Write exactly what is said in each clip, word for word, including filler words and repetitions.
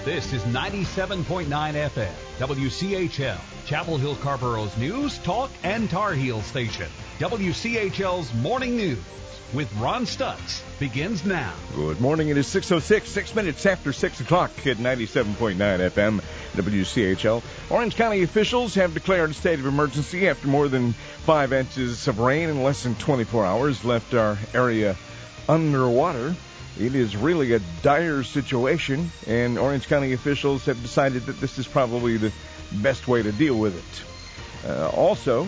This is ninety-seven point nine F M, W C H L, Chapel Hill Carborough's news, talk, and Tar Heel station. W C H L's Morning News with Ron Stutz begins now. Good morning. It is six oh six, six minutes after six o'clock at ninety-seven point nine F M, W C H L. Orange County officials have declared a state of emergency after more than five inches of rain in less than twenty-four hours left our area underwater. It is really a dire situation, and Orange County officials have decided that this is probably the best way to deal with it. Uh, also,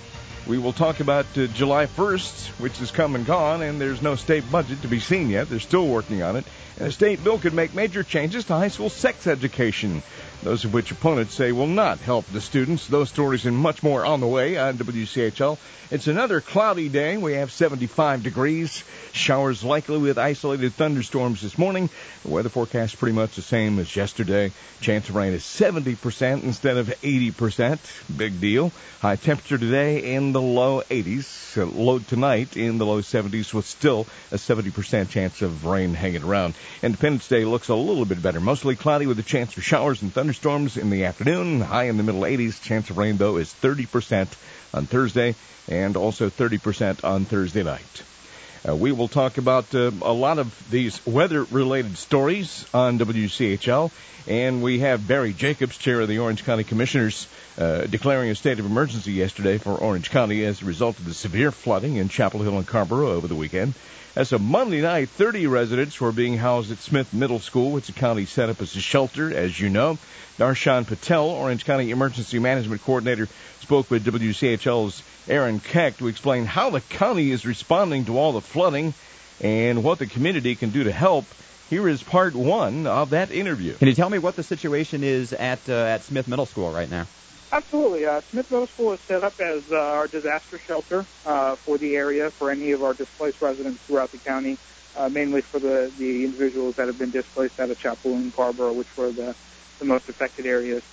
we will talk about uh, July first, which has come and gone, and there's no state budget to be seen yet. They're still working on it. And a state bill could make major changes to high school sex education, those of which opponents say will not help the students. Those stories and much more on the way on W C H L. It's another cloudy day. We have seventy-five degrees. Showers likely with isolated thunderstorms this morning. The weather forecast pretty much the same as yesterday. Chance of rain is seventy percent instead of eighty percent. Big deal. High temperature today in the low eighties. Low tonight in the low seventies with still a seventy percent chance of rain hanging around. Independence Day looks a little bit better. Mostly cloudy with a chance for showers and thunderstorms in the afternoon. High in the middle eighties. Chance of rain, though, is thirty percent on Thursday and also thirty percent on Thursday night. Uh, we will talk about uh, a lot of these weather-related stories on W C H L. And we have Barry Jacobs, chair of the Orange County Commissioners, uh, declaring a state of emergency yesterday for Orange County as a result of the severe flooding in Chapel Hill and Carrboro over the weekend. As of Monday night, thirty residents were being housed at Smith Middle School, which the county set up as a shelter, as you know. Darshan Patel, Orange County Emergency Management Coordinator, spoke with W C H L's Aaron Keck to explain how the county is responding to all the flooding and what the community can do to help. Here is part one of that interview. Can you tell me what the situation is at uh, at Smith Middle School right now? Absolutely. Uh, Smith Middle School is set up as uh, our disaster shelter uh, for the area, for any of our displaced residents throughout the county, uh, mainly for the, the individuals that have been displaced out of Chapel and Carrboro, which were the, the most affected areas.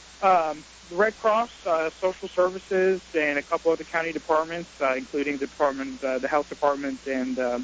Um, the Red Cross, uh, Social Services, and a couple of the county departments, uh, including the department, uh, the Health Department and um,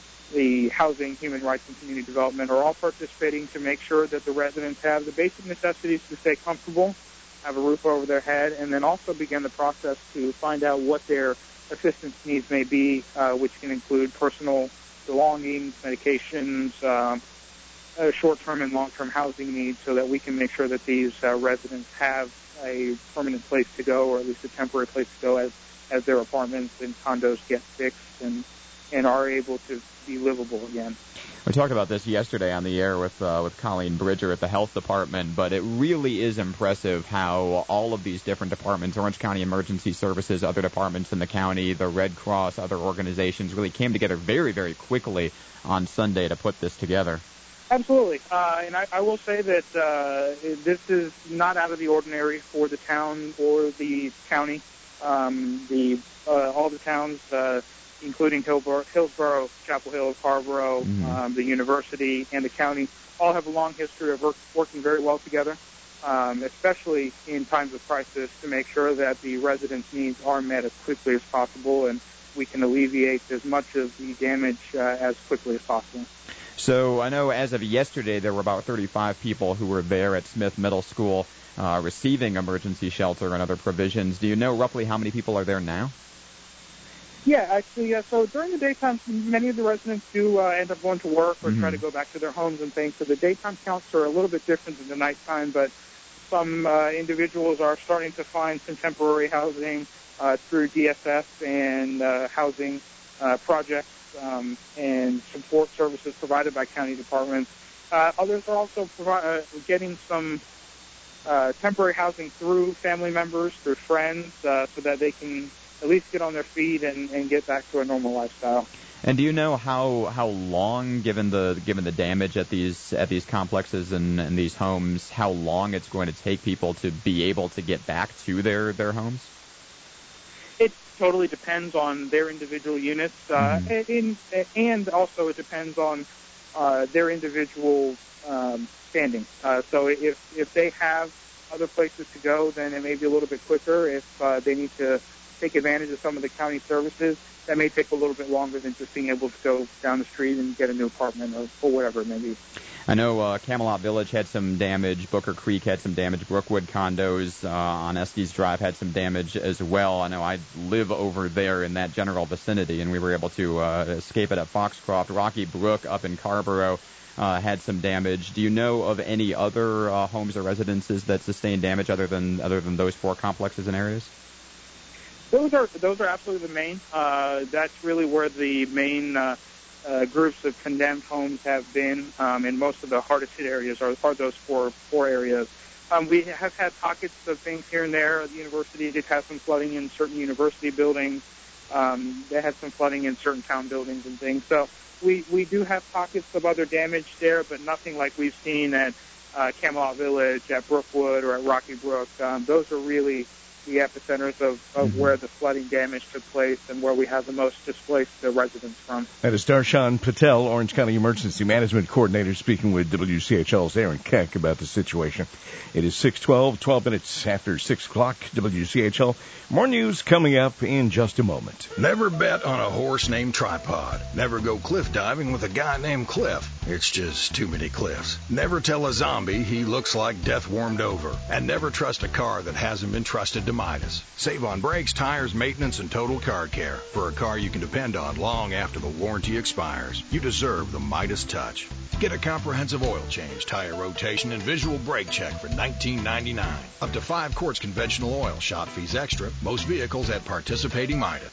the Housing, Human Rights, and Community Development, are all participating to make sure that the residents have the basic necessities to stay comfortable, have a roof over their head, and then also begin the process to find out what their assistance needs may be, uh, which can include personal belongings, medications, um, uh, short-term and long-term housing needs, so that we can make sure that these uh, residents have a permanent place to go, or at least a temporary place to go as, as their apartments and condos get fixed and, and are able to be livable again. We talked about this yesterday on the air with uh, with Colleen Bridger at the Health Department, but it really is impressive how all of these different departments, Orange County Emergency Services, other departments in the county, the Red Cross, other organizations, really came together very, very quickly on Sunday to put this together. Absolutely. Uh, and I, I will say that uh, this is not out of the ordinary for the town or the county. Um, the uh, all the towns, uh, including Hillsborough, Hillsborough, Chapel Hill, Carrboro, mm-hmm. um, the university, and the county, all have a long history of work, working very well together, um, especially in times of crisis, to make sure that the residents' needs are met as quickly as possible and we can alleviate as much of the damage uh, as quickly as possible. So I know as of yesterday there were about thirty-five people who were there at Smith Middle School uh, receiving emergency shelter and other provisions. Do you know roughly how many people are there now? Yeah, actually, uh, so during the daytime, many of the residents do uh, end up going to work or mm-hmm. try to go back to their homes and things. So the daytime counts are a little bit different than the nighttime, but some uh, individuals are starting to find some temporary housing uh, through D S S and uh, housing uh, projects um, and support services provided by county departments. Uh, others are also provi- uh, getting some uh, temporary housing through family members, through friends, uh, so that they can at least get on their feet and, and get back to a normal lifestyle. And do you know how how long, given the given the damage at these at these complexes and, and these homes, how long it's going to take people to be able to get back to their, their homes? It totally depends on their individual units, uh, mm-hmm. and, and also it depends on uh, their individual um, standing. Uh, so if if they have other places to go, then it may be a little bit quicker. If uh, they need to take advantage of some of the county services, that may take a little bit longer than just being able to go down the street and get a new apartment or, or whatever it may be. I know uh, Camelot Village had some damage. Booker Creek had some damage. Brookwood condos uh, on Estes Drive had some damage as well. I know I live over there in that general vicinity, and we were able to uh, escape it at Foxcroft. Rocky Brook up in Carrboro uh, had some damage. Do you know of any other uh, homes or residences that sustained damage other than other than those four complexes and areas? Those are those are absolutely the main. Uh, that's really where the main uh, uh, groups of condemned homes have been, um, and most of the hardest hit areas are, are those four four areas. Um, we have had pockets of things here and there. The university did have some flooding in certain university buildings. Um, they had some flooding in certain town buildings and things. So we, we do have pockets of other damage there, but nothing like we've seen at uh, Camelot Village, at Brookwood, or at Rocky Brook. Um, those are really the epicenters of, of mm-hmm. where the flooding damage took place and where we have the most displaced uh, residents from. That is Darshan Patel, Orange County Emergency Management Coordinator, speaking with W C H L's Aaron Keck about the situation. It is six twelve, twelve minutes after six o'clock, W C H L. More news coming up in just a moment. Never bet on a horse named Tripod. Never go cliff diving with a guy named Cliff. It's just too many cliffs. Never tell a zombie he looks like death warmed over. And never trust a car that hasn't been trusted to Midas. Save on brakes, tires, maintenance, and total car care. For a car you can depend on long after the warranty expires. You deserve the Midas touch. Get a comprehensive oil change, tire rotation, and visual brake check for nineteen ninety-nine dollars. Up to five quarts conventional oil, shop fees extra. Most vehicles at participating Midas.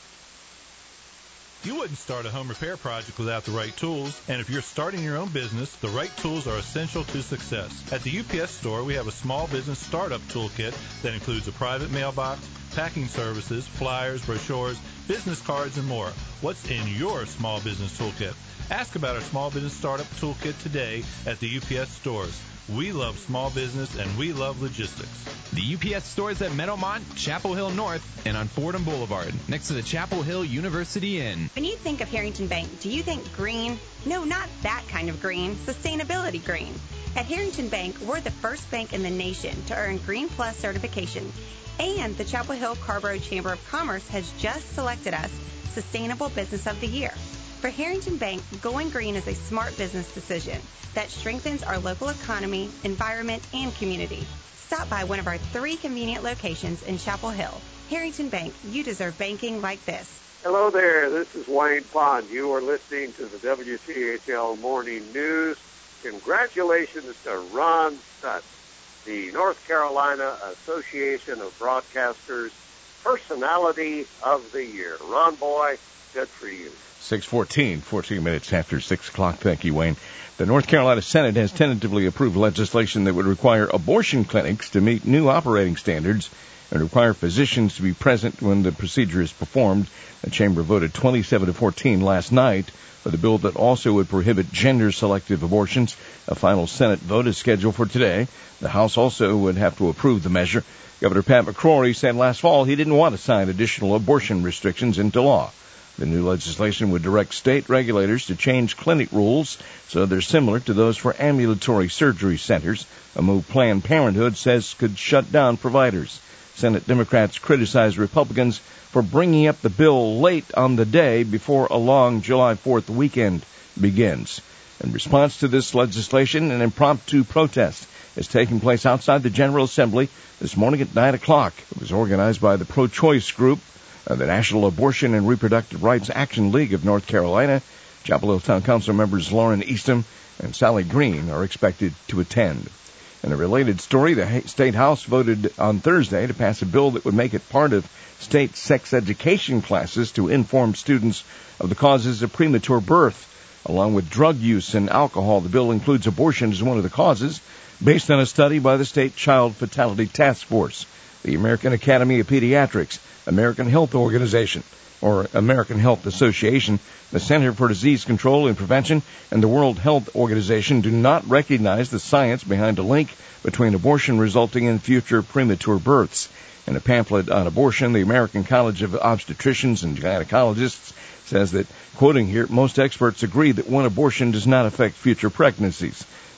You wouldn't start a home repair project without the right tools, and if you're starting your own business, the right tools are essential to success. At the U P S store, we have a small business startup toolkit that includes a private mailbox, packing services, flyers, brochures, business cards, and more. What's in your small business toolkit? Ask about our small business startup toolkit today at the U P S stores. We love small business, and we love logistics. The U P S stores at Meadowmont, Chapel Hill North, and on Fordham Boulevard, next to the Chapel Hill University Inn. When you think of Harrington Bank, do you think green? No, not that kind of green. Sustainability green. At Harrington Bank, we're the first bank in the nation to earn Green Plus certification. And the Chapel Hill Carrboro Chamber of Commerce has just selected us Sustainable Business of the Year. For Harrington Bank, going green is a smart business decision that strengthens our local economy, environment, and community. Stop by one of our three convenient locations in Chapel Hill. Harrington Bank, you deserve banking like this. Hello there, this is Wayne Pond. You are listening to the W C H L Morning News. Congratulations to Ron Stutz, the North Carolina Association of Broadcasters Personality of the Year. Ron Boy, good for you. six fourteen, fourteen minutes after six o'clock. Thank you, Wayne. The North Carolina Senate has tentatively approved legislation that would require abortion clinics to meet new operating standards and require physicians to be present when the procedure is performed. The chamber voted twenty-seven to fourteen last night for the bill that also would prohibit gender-selective abortions. A final Senate vote is scheduled for today. The House also would have to approve the measure. Governor Pat McCrory said last fall he didn't want to sign additional abortion restrictions into law. The new legislation would direct state regulators to change clinic rules so they're similar to those for ambulatory surgery centers, a move Planned Parenthood says could shut down providers. Senate Democrats criticized Republicans for bringing up the bill late on the day before a long July fourth weekend begins. In response to this legislation, an impromptu protest is taking place outside the General Assembly this morning at nine o'clock. It was organized by the pro-choice group, Uh, the National Abortion and Reproductive Rights Action League of North Carolina. Chapel Hill Town Council members Lauren Eastham and Sally Green are expected to attend. In a related story, the State House voted on Thursday to pass a bill that would make it part of state sex education classes to inform students of the causes of premature birth. Along with drug use and alcohol, the bill includes abortion as one of the causes, based on a study by the State Child Fatality Task Force, the American Academy of Pediatrics, American Health Organization, or American Health Association, the Center for Disease Control and Prevention, and the World Health Organization do not recognize the science behind a link between abortion resulting in future premature births. In a pamphlet on abortion, the American College of Obstetricians and Gynecologists says that, quoting here, most experts agree that one abortion does not affect future pregnancies.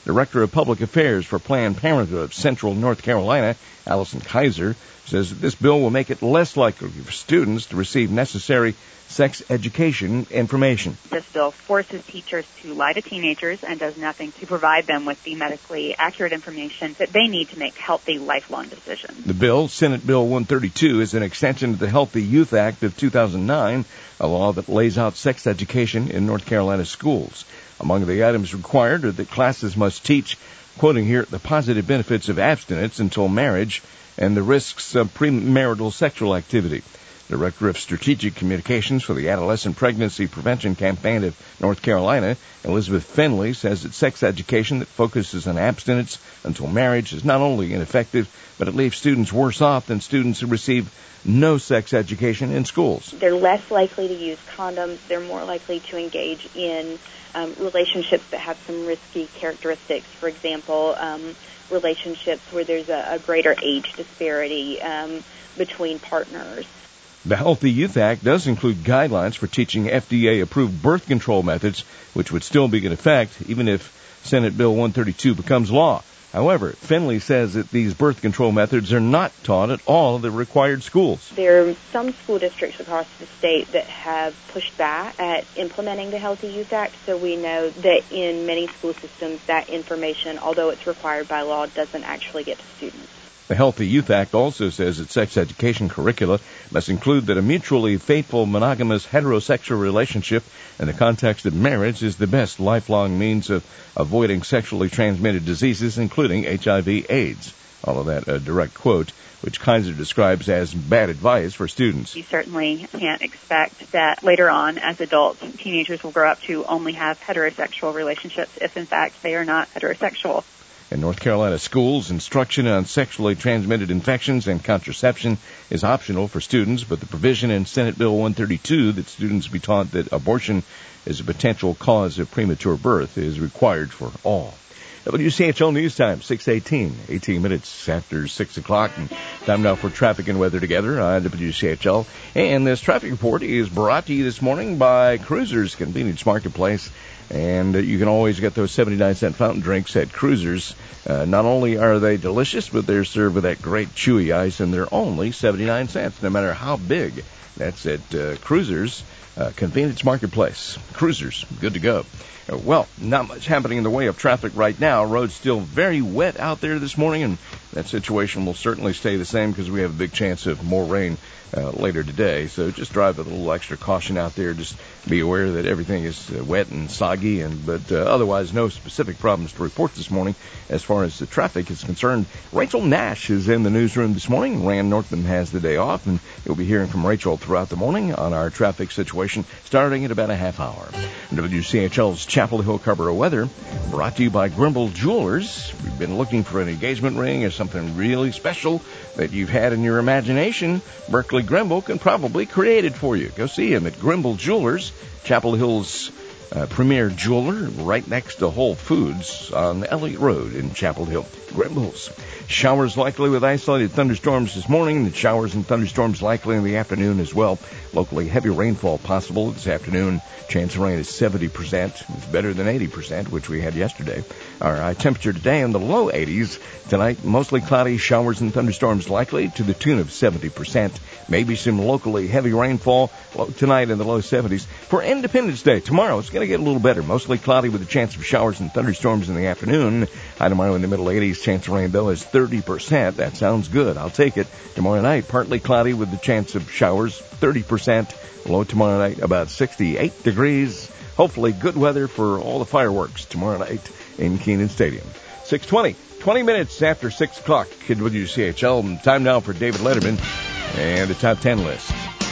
Director of Public Affairs for Planned Parenthood of Central North Carolina, Allison Kaiser, says that this bill will make it less likely for students to receive necessary sex education information. This bill forces teachers to lie to teenagers and does nothing to provide them with the medically accurate information that they need to make healthy, lifelong decisions. The bill, Senate Bill one thirty-two, is an extension to the Healthy Youth Act of two thousand nine, a law that lays out sex education in North Carolina schools. Among the items required are that classes must teach, quoting here, the positive benefits of abstinence until marriage and the risks of premarital sexual activity. Director of Strategic Communications for the Adolescent Pregnancy Prevention Campaign of North Carolina, Elizabeth Finley, says that sex education that focuses on abstinence until marriage is not only ineffective, but it leaves students worse off than students who receive no sex education in schools. They're less likely to use condoms. They're more likely to engage in um, relationships that have some risky characteristics. For example, um, relationships where there's a, a greater age disparity um, between partners. The Healthy Youth Act does include guidelines for teaching F D A-approved birth control methods, which would still be in effect even if Senate Bill one thirty-two becomes law. However, Finley says that these birth control methods are not taught at all in the required schools. There are some school districts across the state that have pushed back at implementing the Healthy Youth Act, so we know that in many school systems that information, although it's required by law, doesn't actually get to students. The Healthy Youth Act also says that sex education curricula must include that a mutually faithful, monogamous, heterosexual relationship in the context of marriage is the best lifelong means of avoiding sexually transmitted diseases, including H I V AIDS. All of that a direct quote, which Kaiser describes as bad advice for students. You certainly can't expect that later on, as adults, teenagers will grow up to only have heterosexual relationships if, in fact, they are not heterosexual. In North Carolina schools, instruction on sexually transmitted infections and contraception is optional for students, but the provision in Senate Bill one thirty-two that students be taught that abortion is a potential cause of premature birth is required for all. W C H L News Time, six eighteen, eighteen minutes after six o'clock. And time now for traffic and weather together on W C H L. And this traffic report is brought to you this morning by Cruisers Convenience Marketplace. And uh, you can always get those seventy-nine cent fountain drinks at Cruisers. Uh, not only are they delicious, but they're served with that great chewy ice, and they're only seventy-nine cents, no matter how big. That's at uh, Cruisers uh, Convenience Marketplace. Cruisers, good to go. Uh, well, not much happening in the way of traffic right now. Road's still very wet out there this morning, and that situation will certainly stay the same because we have a big chance of more rain Uh, later today. So just drive with a little extra caution out there. Just be aware that everything is uh, wet and soggy, and but uh, otherwise no specific problems to report this morning as far as the traffic is concerned. Rachel Nash is in the newsroom this morning. Rand Northman has the day off, and you'll be hearing from Rachel throughout the morning on our traffic situation starting at about a half hour. W C H L's Chapel Hill Carrboro weather brought to you by Grimble Jewelers. We've been looking for an engagement ring or something really special that you've had in your imagination. Berkeley Grimble can probably create it for you. Go see him at Grimble Jewelers, Chapel Hill's uh, premier jeweler, right next to Whole Foods on Elliott Road in Chapel Hill. Grimble's. Showers likely with isolated thunderstorms this morning. The showers and thunderstorms likely in the afternoon as well. Locally heavy rainfall possible this afternoon. Chance of rain is seventy percent. It's better than eighty percent, which we had yesterday. Our high temperature today in the low eighties. Tonight, mostly cloudy, showers and thunderstorms likely to the tune of seventy percent. Maybe some locally heavy rainfall tonight in the low seventies. For Independence Day, tomorrow, it's going to get a little better. Mostly cloudy with a chance of showers and thunderstorms in the afternoon. High tomorrow in the middle eighties. Chance of rain, though, is thirty percent. That sounds good. I'll take it. Tomorrow night, partly cloudy with the chance of showers, thirty percent. Low tomorrow night, about sixty-eight degrees. Hopefully good weather for all the fireworks tomorrow night in Kenan Stadium. six twenty, twenty minutes after six o'clock at W C H L. Time now for David Letterman and the top ten list.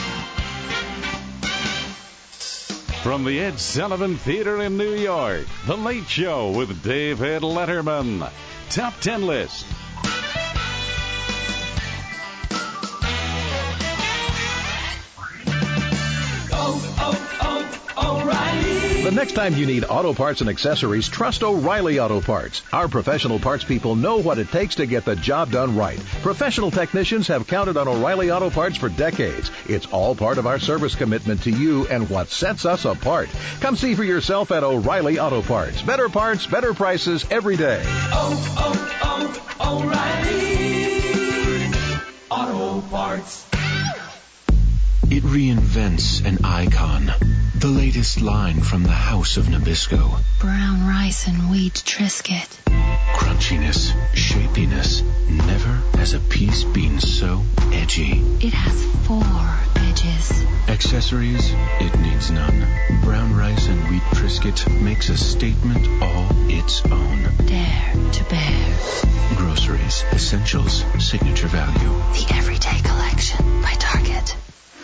From the Ed Sullivan Theater in New York, The Late Show with David Letterman. Top ten list. Oh, oh, oh, O'Reilly. The next time you need auto parts and accessories, trust O'Reilly Auto Parts. Our professional parts people know what it takes to get the job done right. Professional technicians have counted on O'Reilly Auto Parts for decades. It's all part of our service commitment to you and what sets us apart. Come see for yourself at O'Reilly Auto Parts. Better parts, better prices every day. Oh, oh, oh, O'Reilly Auto Parts. It reinvents an icon. The latest line from the House of Nabisco. Brown rice and wheat Triscuit. Crunchiness, shapiness. Never has a piece been so edgy. It has four edges. Accessories? It needs none. Brown rice and wheat Triscuit makes a statement all its own. Dare to bear. Groceries, essentials, signature value. The Everyday Collection by Target.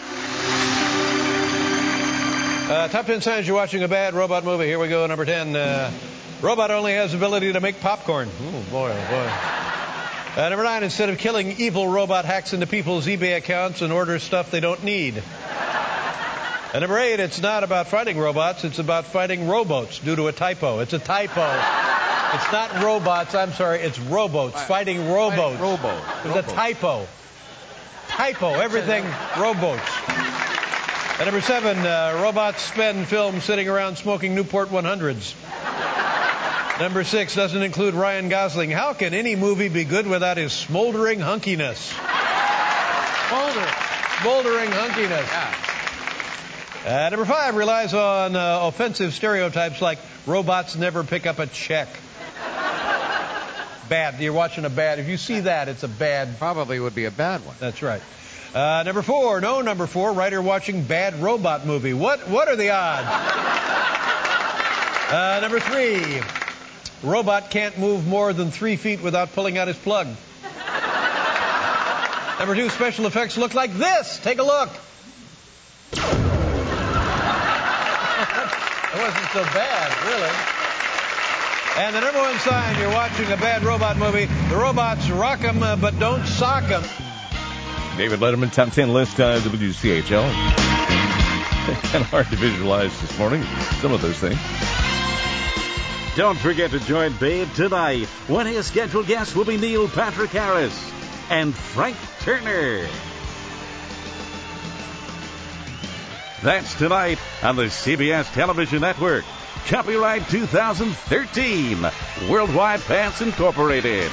Uh, top ten signs you're watching a bad robot movie. Here we go, number ten. Uh, robot only has the ability to make popcorn. Oh, boy, oh, boy. Uh, number nine, instead of killing, evil robot hacks into people's eBay accounts and orders stuff they don't need. And number eight, it's not about fighting robots. It's about fighting rowboats due to a typo. It's a typo. It's not robots. I'm sorry. It's rowboats. Fighting rowboats. Fighting rowboat. It's a typo. Typo. Everything rowboats. And number seven, uh, robots spend film sitting around smoking Newport one hundreds. Number six, doesn't include Ryan Gosling. How can any movie be good without his smoldering hunkiness? Smolder. Smoldering hunkiness. Yeah. Uh, number five, relies on uh, offensive stereotypes like robots never pick up a check. Bad. You're watching a bad. If you see that, it's a bad. Probably would be a bad one. That's right. Uh, number four, no, number four, writer watching bad robot movie. What what are the odds? Uh, number three, robot can't move more than three feet without pulling out his plug. Number two, special effects look like this. Take a look. It wasn't so bad, really. And the number one sign you're watching a bad robot movie, the robots rock 'em uh, but don't sock 'em. David Letterman, top ten list on W C H L. Kind of hard to visualize this morning, some of those things. Don't forget to join Dave tonight when his scheduled guests will be Neil Patrick Harris and Frank Turner. That's tonight on the C B S Television Network. Copyright two thousand thirteen. Worldwide Pass Incorporated.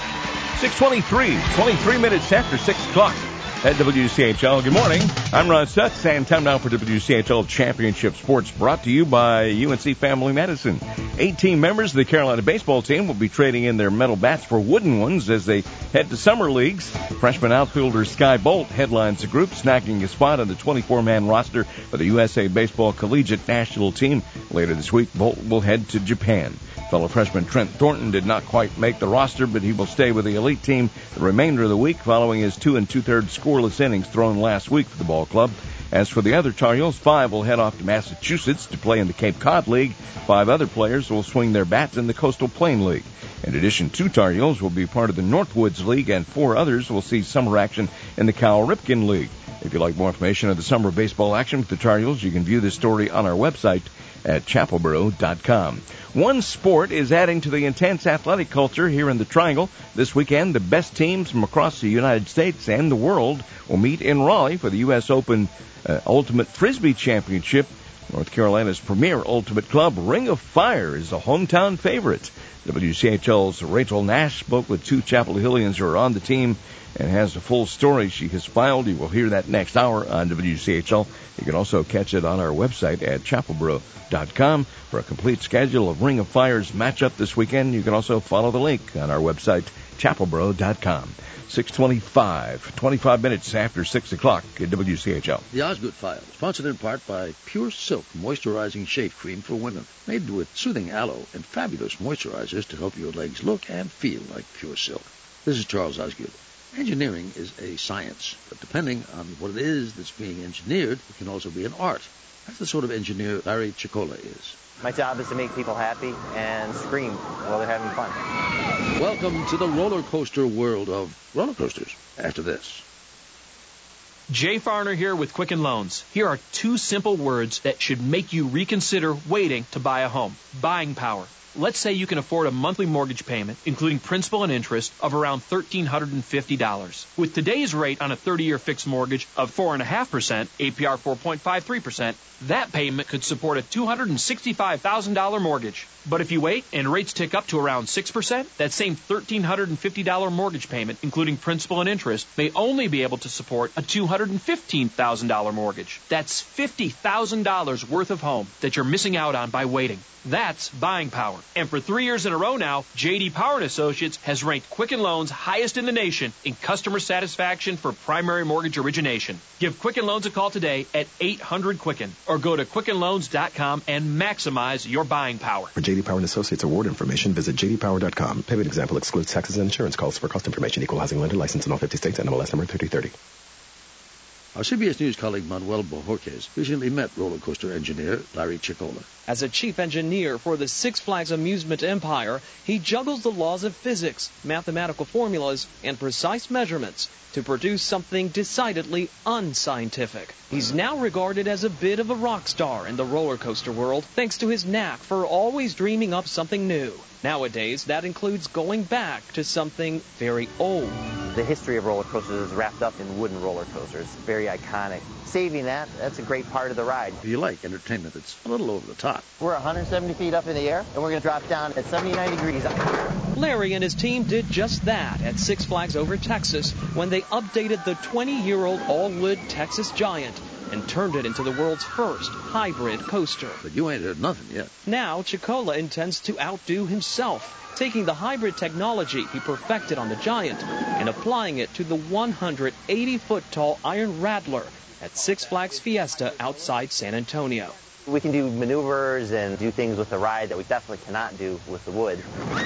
six twenty-three, twenty-three minutes after six o'clock at W C H L. Good morning. I'm Ron Stutz, and time now for W C H L Championship Sports, brought to you by U N C Family Medicine. eighteen members of the Carolina baseball team will be trading in their metal bats for wooden ones as they head to summer leagues. Freshman outfielder Sky Bolt headlines the group, snagging a spot on the twenty-four man roster for the U S A Baseball Collegiate National Team. Later this week, Bolt will head to Japan. Fellow freshman Trent Thornton did not quite make the roster, but he will stay with the elite team the remainder of the week following his two and two-thirds scoreless innings thrown last week for the ball club. As for the other Tar Heels, five will head off to Massachusetts to play in the Cape Cod League. Five other players will swing their bats in the Coastal Plain League. In addition, two Tar Heels will be part of the Northwoods League, and four others will see summer action in the Cal Ripken League. If you'd like more information on the summer baseball action with the Tar Heels, you can view this story on our website at chapelboro dot com. One sport is adding to the intense athletic culture here in the Triangle. This weekend, the best teams from across the United States and the world will meet in Raleigh for the U S Open uh, Ultimate Frisbee Championship. North Carolina's premier ultimate club, Ring of Fire, is a hometown favorite. W C H L's Rachel Nash spoke with two Chapel Hillians who are on the team and has a full story she has filed. You will hear that next hour on W C H L. You can also catch it on our website at chapelboro dot com for a complete schedule of Ring of Fire's matchup this weekend. You can also follow the link on our website, chapelboro dot com. six twenty-five, twenty-five minutes after six o'clock at W C H L. The Osgood File, sponsored in part by Pure Silk Moisturizing Shave Cream for Women, made with soothing aloe and fabulous moisturizers to help your legs look and feel like pure silk. This is Charles Osgood. Engineering is a science, but depending on what it is that's being engineered, it can also be an art. That's the sort of engineer Larry Chicola is. My job is to make people happy and scream while they're having fun. Welcome to the roller coaster world of roller coasters. After this. Jay Farner here with Quicken Loans. Here are two simple words that should make you reconsider waiting to buy a home. Buying power. Let's say you can afford a monthly mortgage payment, including principal and interest, of around one thousand three hundred fifty dollars. With today's rate on a thirty-year fixed mortgage of four point five percent, A P R four point five three percent, that payment could support a two hundred sixty-five thousand dollars mortgage. But if you wait and rates tick up to around six percent, that same one thousand three hundred fifty dollars mortgage payment, including principal and interest, may only be able to support a two hundred fifteen thousand dollars mortgage. That's fifty thousand dollars worth of home that you're missing out on by waiting. That's buying power. And for three years in a row now, J D Power and Associates has ranked Quicken Loans highest in the nation in customer satisfaction for primary mortgage origination. Give Quicken Loans a call today at eight hundred Quicken or go to quicken loans dot com and maximize your buying power. For J D Power and Associates award information, visit j d power dot com. Payment example excludes taxes and insurance calls. For cost information, equal housing lender license in all fifty states, N M L S number thirty thirty. Our C B S News colleague Manuel Bojorquez recently met roller coaster engineer Larry Chicola. As a chief engineer for the Six Flags amusement empire, he juggles the laws of physics, mathematical formulas, and precise measurements to produce something decidedly unscientific. He's now regarded as a bit of a rock star in the roller coaster world, thanks to his knack for always dreaming up something new. Nowadays, that includes going back to something very old. The history of roller coasters is wrapped up in wooden roller coasters. Very iconic. Saving that, that's a great part of the ride. If you like entertainment that's a little over the top. We're one hundred seventy feet up in the air, and we're going to drop down at seventy-nine degrees. Larry and his team did just that at Six Flags Over Texas when they updated the twenty-year-old all-wood Texas Giant and turned it into the world's first hybrid coaster. But you ain't heard nothing yet. Now, Chicola intends to outdo himself, taking the hybrid technology he perfected on the Giant and applying it to the one hundred eighty foot tall Iron Rattler at Six Flags Fiesta outside San Antonio. We can do maneuvers and do things with the ride that we definitely cannot do with the wood.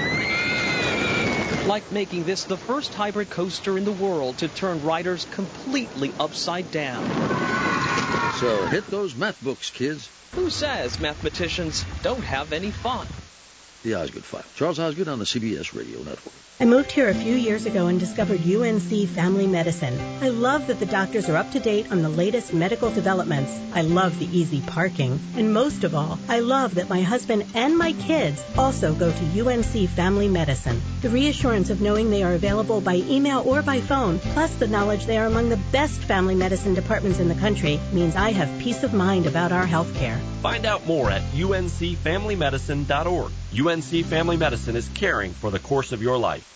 Like making this the first hybrid coaster in the world to turn riders completely upside down. So hit those math books, kids. Who says mathematicians don't have any fun? The Osgood File. Charles Osgood on the C B S Radio Network. I moved here a few years ago and discovered U N C Family Medicine. I love that the doctors are up to date on the latest medical developments. I love the easy parking. And most of all, I love that my husband and my kids also go to U N C Family Medicine. The reassurance of knowing they are available by email or by phone, plus the knowledge they are among the best family medicine departments in the country, means I have peace of mind about our health care. Find out more at U N C family medicine dot org. U N C Family Medicine is caring for the course of your life.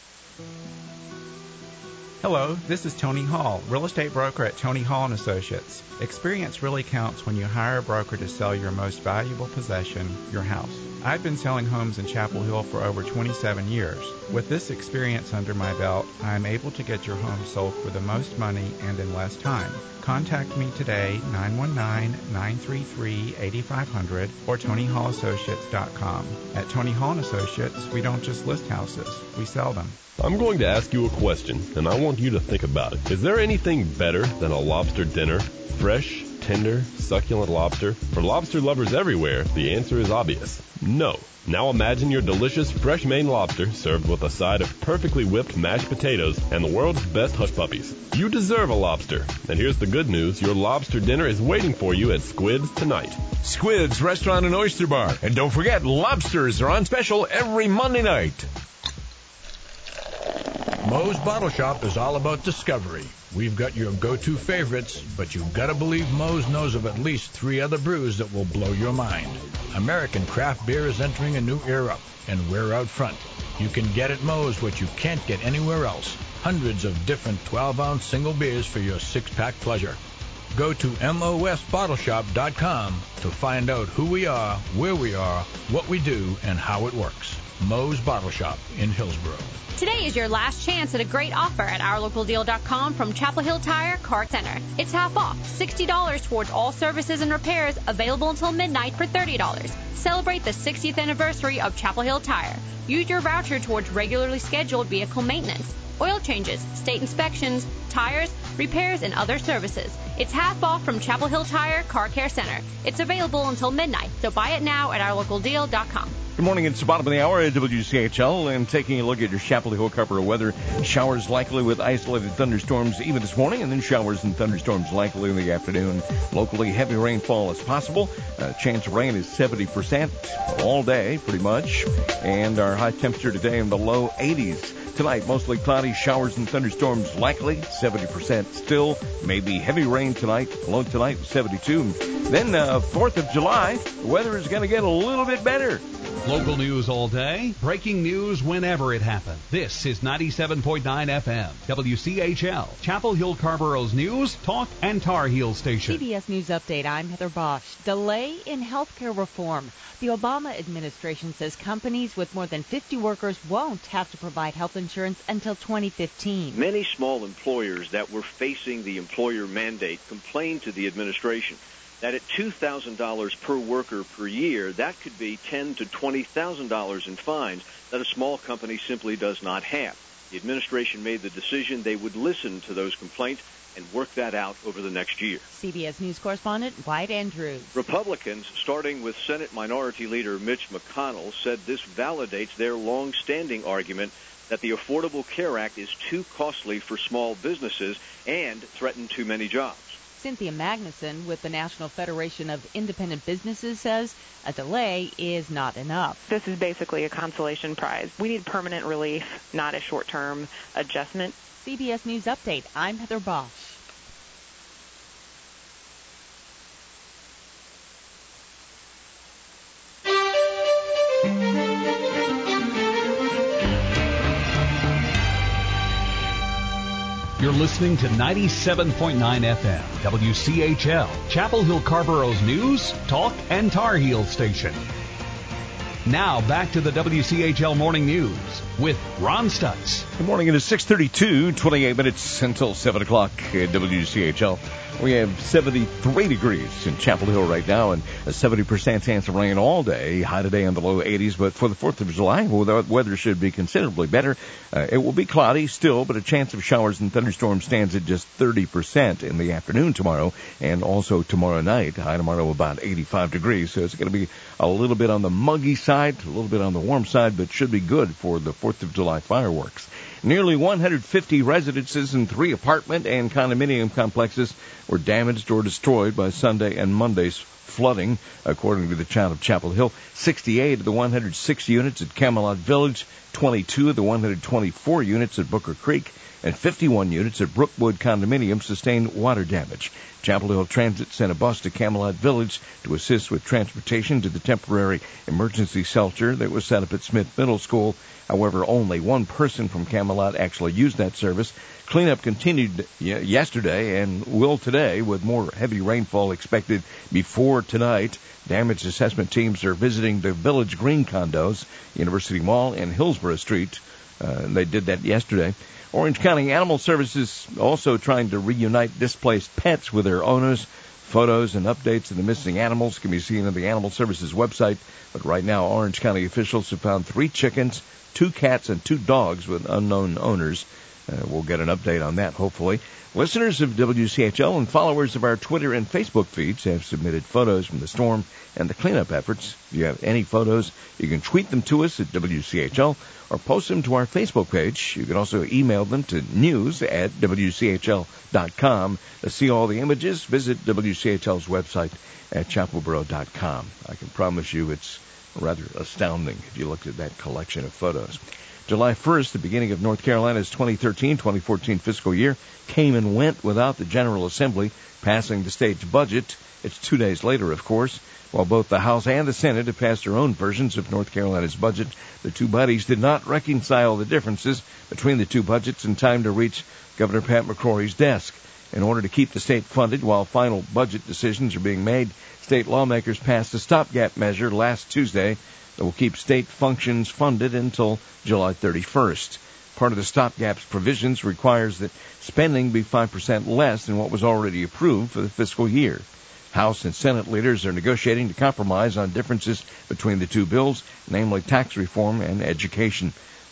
Hello, this is Tony Hall, real estate broker at Tony Hall and Associates. Experience really counts when you hire a broker to sell your most valuable possession, your house. I've been selling homes in Chapel Hill for over twenty-seven years. With this experience under my belt, I am able to get your home sold for the most money and in less time. Contact me today, nine one nine, nine three three, eight five zero zero or tony hall associates dot com. At Tony Hall and Associates, we don't just list houses, we sell them. I'm going to ask you a question, and I want you to think about it. Is there anything better than a lobster dinner? Fresh, tender, succulent lobster? For lobster lovers everywhere, the answer is obvious. No. Now imagine your delicious fresh Maine lobster served with a side of perfectly whipped mashed potatoes and the world's best hush puppies. You deserve a lobster. And here's the good news. Your lobster dinner is waiting for you at Squid's tonight. Squid's Restaurant and Oyster Bar. And don't forget, lobsters are on special every Monday night. Moe's Bottle Shop is all about discovery. We've got your go-to favorites, but you've got to believe Moe's knows of at least three other brews that will blow your mind. American craft beer is entering a new era, and we're out front. You can get at Moe's what you can't get anywhere else. Hundreds of different twelve-ounce single beers for your six-pack pleasure. Go to M O S bottle shop dot com to find out who we are, where we are, what we do, and how it works. Moe's Bottle Shop in Hillsborough. Today is your last chance at a great offer at our local deal dot com from Chapel Hill Tire Car Center. It's half off, sixty dollars towards all services and repairs, available until midnight for thirty dollars. Celebrate the sixtieth anniversary of Chapel Hill Tire. Use your voucher towards regularly scheduled vehicle maintenance, oil changes, state inspections, tires, repairs, and other services. It's half off from Chapel Hill Tire Car Care Center. It's available until midnight, so buy it now at our local deal dot com. Good morning. It's the bottom of the hour at W C H L, and taking a look at your Chapel Hill cover of weather. Showers likely with isolated thunderstorms even this morning, and then showers and thunderstorms likely in the afternoon. Locally, heavy rainfall is possible. Uh, chance of rain is seventy percent all day, pretty much. And our high temperature today in the low eighties. Tonight, mostly cloudy, showers and thunderstorms likely, seventy percent still. Maybe heavy rain tonight, low tonight, seventy-two. Then, uh, fourth of July, the weather is going to get a little bit better. Local news all day, breaking news whenever it happens. This is ninety-seven point nine F M, W C H L, Chapel Hill Carborough's News, Talk, and Tar Heel Station. C B S News Update, I'm Heather Bosch. Delay in healthcare reform. The Obama administration says companies with more than fifty workers won't have to provide health insurance until twenty fifteen. Many small employers that were facing the employer mandate complained to the administration that at two thousand dollars per worker per year, that could be ten thousand to twenty thousand dollars in fines that a small company simply does not have. The administration made the decision they would listen to those complaints and work that out over the next year. C B S News correspondent White Andrews. Republicans, starting with Senate Minority Leader Mitch McConnell, said this validates their long-standing argument that the Affordable Care Act is too costly for small businesses and threatened too many jobs. Cynthia Magnuson with the National Federation of Independent Businesses says a delay is not enough. This is basically a consolation prize. We need permanent relief, not a short-term adjustment. C B S News Update, I'm Heather Bosch. You're listening to ninety-seven point nine F M, W C H L, Chapel Hill Carborough's News, Talk, and Tar Heel Station. Now back to the W C H L Morning News with Ron Stutz. Good morning. It is six thirty-two, twenty-eight minutes until seven o'clock at W C H L. We have seventy-three degrees in Chapel Hill right now and a seventy percent chance of rain all day. High today in the low eighties, but for the fourth of July, well, the weather should be considerably better. Uh, it will be cloudy still, but a chance of showers and thunderstorms stands at just thirty percent in the afternoon tomorrow and also tomorrow night. High tomorrow about eighty-five degrees, so it's going to be a little bit on the muggy side, a little bit on the warm side, but should be good for the fourth of July fireworks. Nearly one hundred fifty residences in three apartment and condominium complexes were damaged or destroyed by Sunday and Monday's flooding, according to the town of Chapel Hill. sixty-eight of the one hundred six units at Camelot Village, twenty-two of the one hundred twenty-four units at Booker Creek, and fifty-one units at Brookwood Condominium sustained water damage. Chapel Hill Transit sent a bus to Camelot Village to assist with transportation to the temporary emergency shelter that was set up at Smith Middle School. However, only one person from Camelot actually used that service. Cleanup continued yesterday and will today, with more heavy rainfall expected before tonight. Damage assessment teams are visiting the Village Green condos, University Mall, and Hillsborough Street. Uh, they did that yesterday. Orange County Animal Services also trying to reunite displaced pets with their owners. Photos and updates of the missing animals can be seen on the Animal Services website. But right now, Orange County officials have found three chickens, two cats, and two dogs with unknown owners. Uh, we'll get an update on that, hopefully. Listeners of W C H L and followers of our Twitter and Facebook feeds have submitted photos from the storm and the cleanup efforts. If you have any photos, you can tweet them to us at W C H L or post them to our Facebook page. You can also email them to news at W C H L dot com. To see all the images, visit W C H L's website at chapelboro dot com. I can promise you it's rather astounding if you looked at that collection of photos. July first, the beginning of North Carolina's twenty thirteen twenty fourteen fiscal year, came and went without the General Assembly passing the state's budget. It's two days later, of course. While both the House and the Senate have passed their own versions of North Carolina's budget, the two bodies did not reconcile the differences between the two budgets in time to reach Governor Pat McCrory's desk. In order to keep the state funded while final budget decisions are being made, state lawmakers passed a stopgap measure last Tuesday that will keep state functions funded until July thirty-first. Part of the stopgap's provisions requires that spending be five percent less than what was already approved for the fiscal year. House and Senate leaders are negotiating to compromise on differences between the two bills, namely tax reform and education.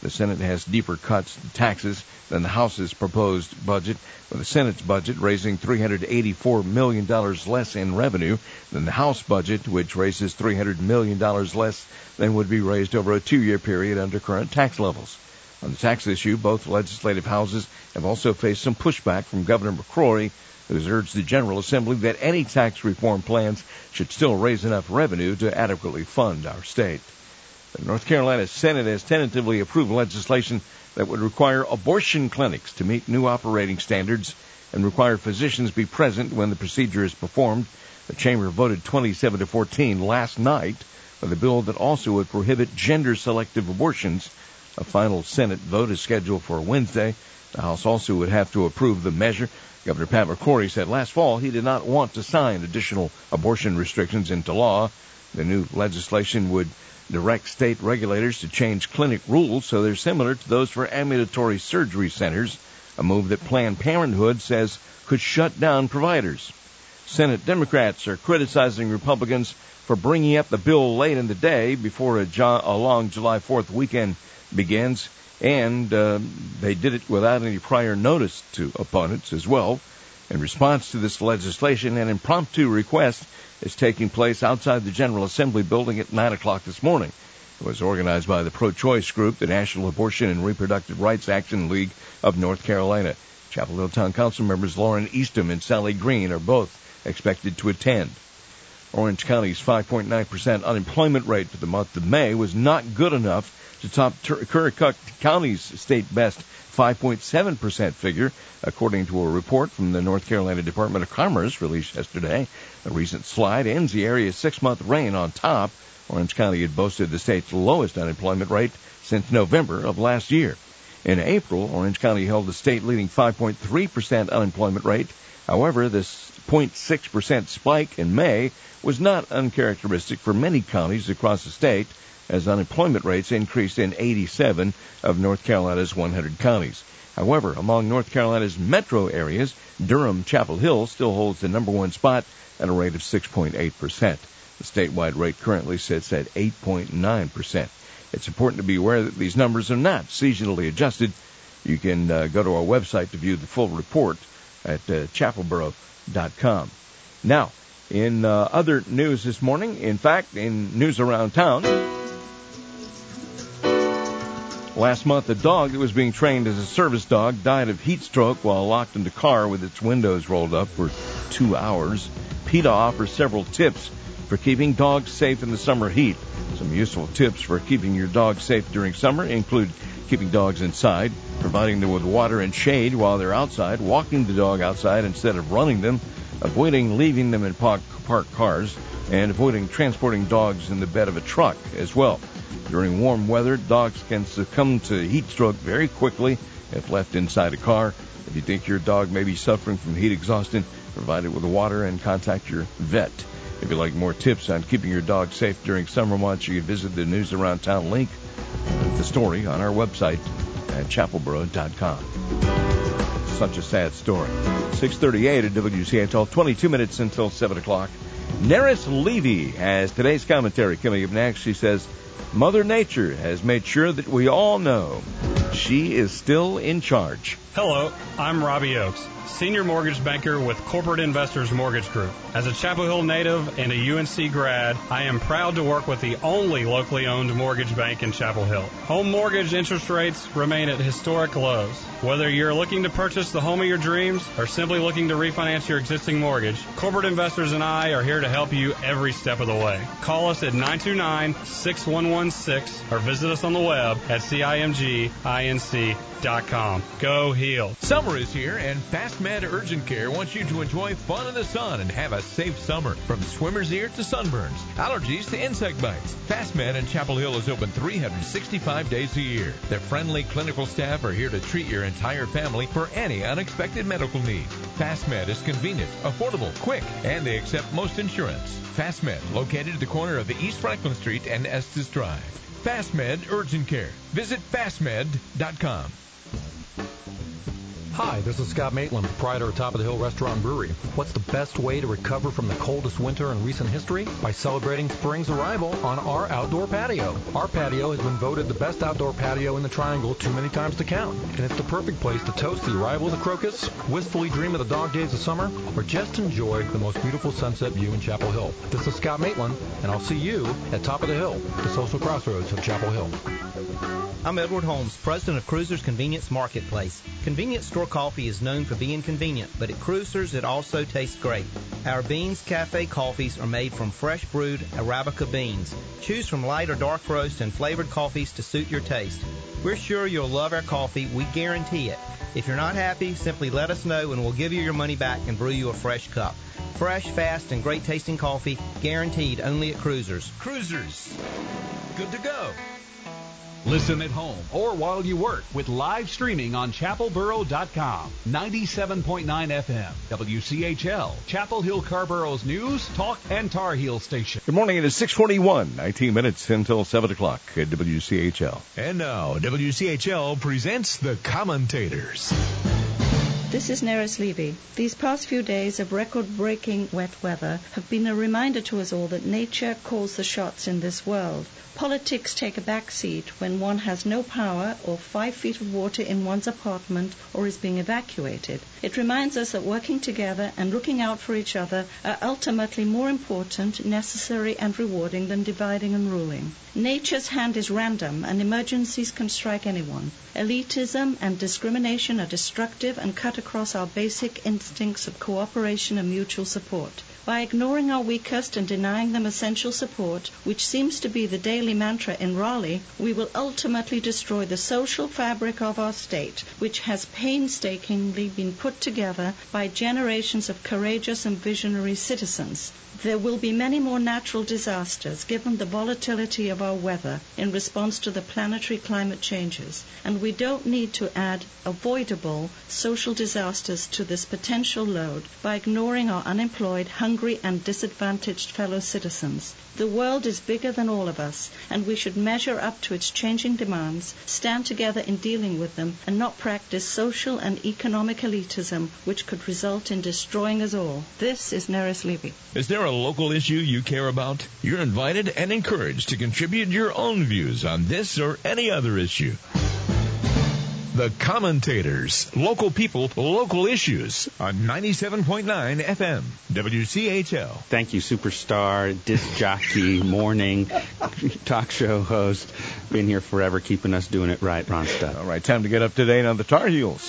The Senate has deeper cuts to taxes than the House's proposed budget, with the Senate's budget raising three hundred eighty-four million dollars less in revenue than the House budget, which raises three hundred million dollars less than would be raised over a two-year period under current tax levels. On the tax issue, both legislative houses have also faced some pushback from Governor McCrory, who has urged the General Assembly that any tax reform plans should still raise enough revenue to adequately fund our state. The North Carolina Senate has tentatively approved legislation that would require abortion clinics to meet new operating standards and require physicians be present when the procedure is performed. The chamber voted twenty-seven to fourteen last night for the bill that also would prohibit gender-selective abortions. A final Senate vote is scheduled for Wednesday. The House also would have to approve the measure. Governor Pat McCrory said last fall he did not want to sign additional abortion restrictions into law. The new legislation would direct state regulators to change clinic rules so they're similar to those for ambulatory surgery centers, a move that Planned Parenthood says could shut down providers. Senate Democrats are criticizing Republicans for bringing up the bill late in the day before a, jo- a long July fourth weekend begins, and uh, they did it without any prior notice to opponents as well. In response to this legislation, an impromptu request is taking place outside the General Assembly building at nine o'clock this morning. It was organized by the pro-choice group, the National Abortion and Reproductive Rights Action League of North Carolina. Chapel Hill Town Council members Lauren Eastham and Sally Green are both expected to attend. Orange County's five point nine percent unemployment rate for the month of May was not good enough to top Currituck County's state best five point seven percent figure, according to a report from the North Carolina Department of Commerce released yesterday. The recent slide ends the area's six-month reign on top. Orange County had boasted the state's lowest unemployment rate since November of last year. In April, Orange County held the state-leading five point three percent unemployment rate. However, this zero point six percent spike in May was not uncharacteristic for many counties across the state, as unemployment rates increased in eighty-seven of North Carolina's one hundred counties. However, among North Carolina's metro areas, Durham Chapel Hill still holds the number one spot at a rate of six point eight percent. The statewide rate currently sits at eight point nine percent. It's important to be aware that these numbers are not seasonally adjusted. You can uh, go to our website to view the full report at uh, chapelboro dot com. Now, in uh, other news this morning, in fact, in news around town, last month, a dog that was being trained as a service dog died of heat stroke while locked in the car with its windows rolled up for two hours. PETA offers several tips for keeping dogs safe in the summer heat. Some useful tips for keeping your dog safe during summer include keeping dogs inside, providing them with water and shade while they're outside, walking the dog outside instead of running them, avoiding leaving them in parked cars, and avoiding transporting dogs in the bed of a truck as well. During warm weather, dogs can succumb to heat stroke very quickly if left inside a car. If you think your dog may be suffering from heat exhaustion, provide it with water and contact your vet. If you'd like more tips on keeping your dog safe during summer months, you can visit the News Around Town link, the story on our website at chapelboro dot com. Such a sad story. six thirty-eight at W C H L, twenty-two minutes until seven o'clock. Neris Levy has today's commentary coming up next. She says, Mother Nature has made sure that we all know she is still in charge. Hello, I'm Robbie Oakes, Senior Mortgage Banker with Corporate Investors Mortgage Group. As a Chapel Hill native and a U N C grad, I am proud to work with the only locally owned mortgage bank in Chapel Hill. Home mortgage interest rates remain at historic lows. Whether you're looking to purchase the home of your dreams or simply looking to refinance your existing mortgage, Corporate Investors and I are here to help you every step of the way. Call us at nine two nine, six one one six or visit us on the web at C I M G I N C dot com. Go Heal. Summer is here, and FastMed Urgent Care wants you to enjoy fun in the sun and have a safe summer. From swimmer's ear to sunburns, allergies to insect bites, FastMed in Chapel Hill is open three hundred sixty-five days a year. Their friendly clinical staff are here to treat your entire family for any unexpected medical need. FastMed is convenient, affordable, quick, and they accept most insurance. FastMed, located at the corner of the East Franklin Street and Estes Drive. FastMed Urgent Care. Visit fastmed dot com. Hi, this is Scott Maitland, proprietor of Top of the Hill Restaurant and Brewery. What's the best way to recover from the coldest winter in recent history? By celebrating spring's arrival on our outdoor patio. Our patio has been voted the best outdoor patio in the Triangle too many times to count. And it's the perfect place to toast the arrival of the crocus, wistfully dream of the dog days of summer, or just enjoy the most beautiful sunset view in Chapel Hill. This is Scott Maitland, and I'll see you at Top of the Hill, the social crossroads of Chapel Hill. I'm Edward Holmes, president of Cruisers Convenience Marketplace. Convenience store coffee is known for being convenient, but at Cruisers it also tastes great. Our Beans Cafe coffees are made from fresh brewed Arabica beans. Choose from light or dark roast and flavored coffees to suit your taste. We're sure you'll love our coffee. We guarantee it. If you're not happy, simply let us know and we'll give you your money back and brew you a fresh cup. Fresh, fast, and great tasting coffee, guaranteed only at Cruisers. Cruisers. Good to go. Listen at home or while you work with live streaming on chapel borough dot com. ninety-seven point nine F M, W C H L, Chapel Hill Carborough's news, talk, and Tar Heel station. Good morning. It is six twenty-one, nineteen minutes until seven o'clock at W C H L. And now, W C H L presents the Commentators. This is Neris Levy. These past few days of record-breaking wet weather have been a reminder to us all that nature calls the shots in this world. Politics take a back seat when one has no power or five feet of water in one's apartment or is being evacuated. It reminds us that working together and looking out for each other are ultimately more important, necessary, and rewarding than dividing and ruling. Nature's hand is random, and emergencies can strike anyone. Elitism and discrimination are destructive and cut across our basic instincts of cooperation and mutual support. By ignoring our weakest and denying them essential support, which seems to be the daily mantra in Raleigh, we will ultimately destroy the social fabric of our state, which has painstakingly been put together by generations of courageous and visionary citizens. There will be many more natural disasters given the volatility of our weather in response to the planetary climate changes, and we don't need to add avoidable social disasters to this potential load by ignoring our unemployed, hungry, and disadvantaged fellow citizens. The world is bigger than all of us, and we should measure up to its changing demands, stand together in dealing with them, and not practice social and economic elitism, which could result in destroying us all. This is Neris Levy. Is there a local issue you care about? You're invited and encouraged to contribute your own views on this or any other issue. The Commentators. Local people, local issues on ninety-seven point nine F M, W C H L. Thank you, superstar, disc jockey, morning talk show host. Been here forever, keeping us doing it right, Ron Stubb. All right, time to get up to date on the Tar Heels.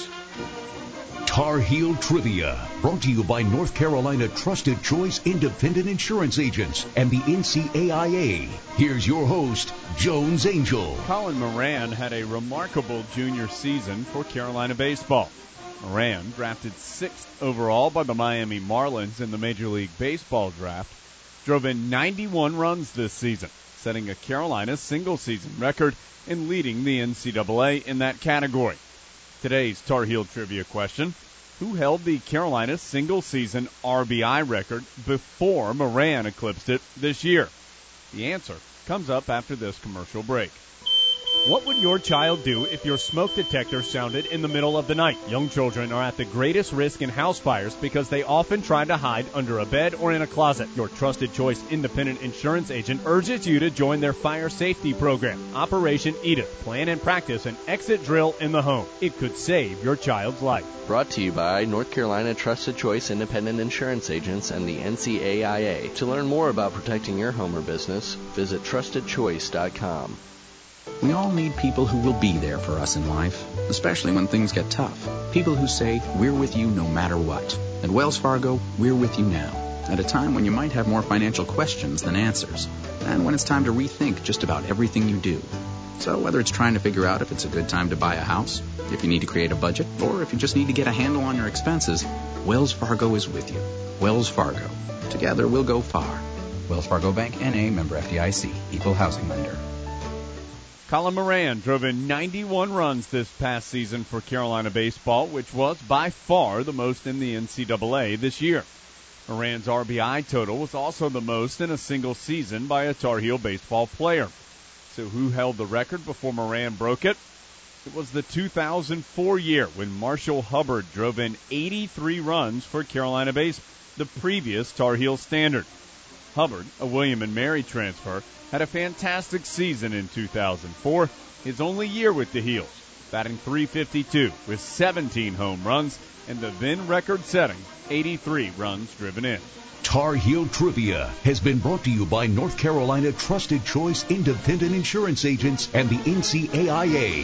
Tar Heel Trivia, brought to you by North Carolina Trusted Choice Independent Insurance Agents and the N C A I A. Here's your host, Jones Angel. Colin Moran had a remarkable junior season for Carolina baseball. Moran, drafted sixth overall by the Miami Marlins in the Major League Baseball draft, drove in ninety-one runs this season, setting a Carolina single-season record and leading the N C double A in that category. Today's Tar Heel Trivia question: who held the Carolina single-season R B I record before Moran eclipsed it this year? The answer comes up after this commercial break. What would your child do if your smoke detector sounded in the middle of the night? Young children are at the greatest risk in house fires because they often try to hide under a bed or in a closet. Your Trusted Choice Independent Insurance Agent urges you to join their fire safety program, Operation Edith. Plan and practice an exit drill in the home. It could save your child's life. Brought to you by North Carolina Trusted Choice Independent Insurance Agents and the N C A I A. To learn more about protecting your home or business, visit trusted choice dot com. We all need people who will be there for us in life, especially when things get tough. People who say, we're with you no matter what. At Wells Fargo, we're with you now, at a time when you might have more financial questions than answers, and when it's time to rethink just about everything you do. So whether it's trying to figure out if it's a good time to buy a house, if you need to create a budget, or if you just need to get a handle on your expenses, Wells Fargo is with you. Wells Fargo. Together we'll go far. Wells Fargo Bank, N A, member F D I C, equal housing lender. Colin Moran drove in ninety-one runs this past season for Carolina baseball, which was by far the most in the N C double A this year. Moran's R B I total was also the most in a single season by a Tar Heel baseball player. So who held the record before Moran broke it? It was the two thousand four year when Marshall Hubbard drove in eighty-three runs for Carolina Base, the previous Tar Heel standard. Hubbard, a William and Mary transfer, had a fantastic season in two thousand four, his only year with the Heels, batting three fifty-two with seventeen home runs and the then record-setting eighty-three runs driven in. Tar Heel Trivia has been brought to you by North Carolina Trusted Choice Independent Insurance Agents and the N C A I A.